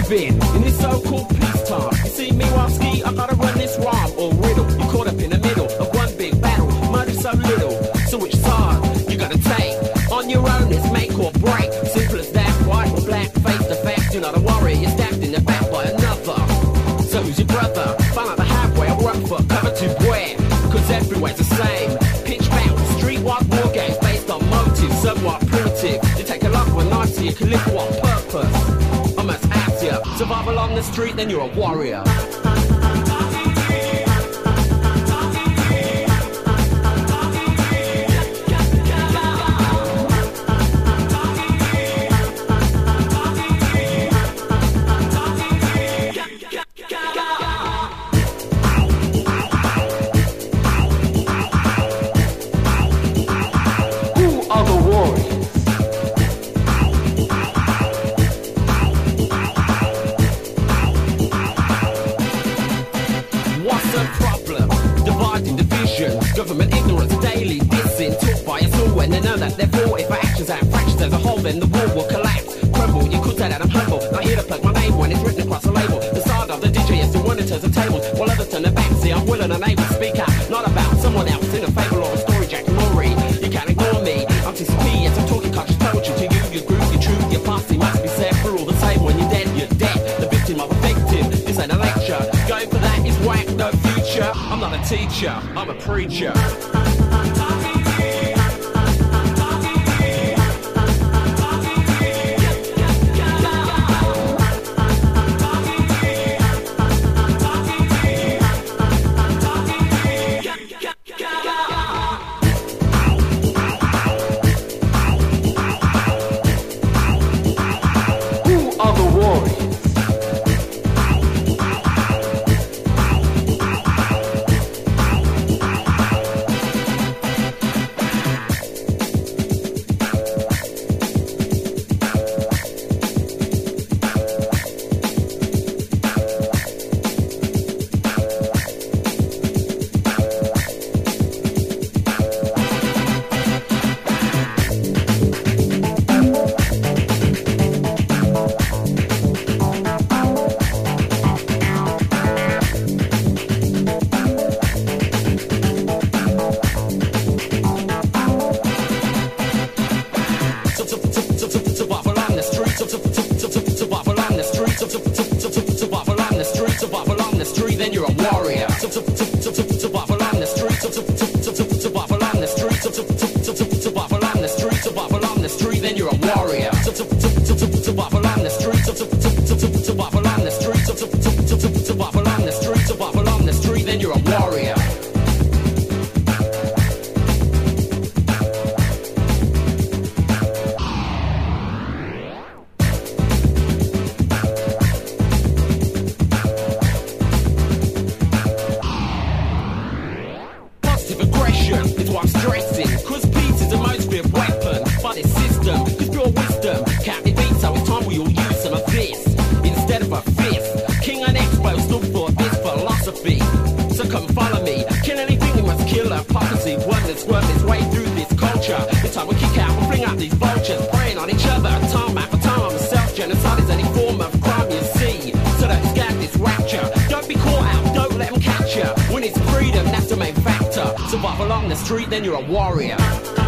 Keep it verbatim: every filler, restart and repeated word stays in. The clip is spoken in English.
living in this so-called peacetime. You see me while ski, I gotta run this rhyme or riddle. You caught up in the middle of one big battle, murder so little. So which side you gotta take? On your own, it's make or break. Simple as that, white or black, face to face. You're not a worry, you're stabbed in the back by another. So who's your brother? Find out the halfway, I run for cover to where? Cause everywhere's the same. Pitch battle, streetwise war games based on motives, somewhat primitive. You take a lot of a knife so you can live for what purpose? I must ask you, survival on the street, then you're a warrior. Government ignorance daily dissing, taught by us all when they know that they're for. If our actions out fractions as a whole, then the world will collapse, crumble. You could say that I'm humble, not here to plug my name when it's written across a label. The side of the D J is the one who turns the tables, while others turn their back. See, I'm willing and able to speak out, not about someone else in a fable or a story, Jack and Laurie. You can't ignore me, I'm T C P, yes, I'm talking conscious poetry to you. Your groove, your truth, your posse must be set. We're all the same. When you're dead, you're dead. The victim of a victim, this ain't a lecture. Going for that is whack, no future. I'm not a teacher, I'm a preacher. Survival on the street, then you're a warrior.